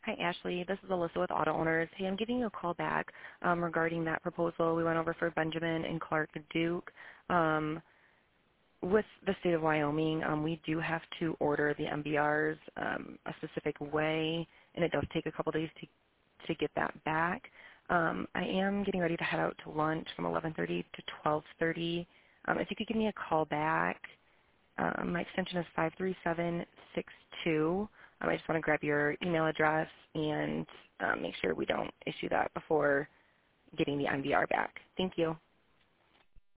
Hi, Ashley. This is Alyssa with Auto Owners. Hey, I'm giving you a call back regarding that proposal we went over for Benjamin and Clark Duke. With the state of Wyoming, we do have to order the MBRs a specific way, and it does take a couple days to get that back. I am getting ready to head out to lunch from 11:30 to 12:30. If you could give me a call back, my extension is 53762. I just want to grab your email address and make sure we don't issue that before getting the MBR back. Thank you.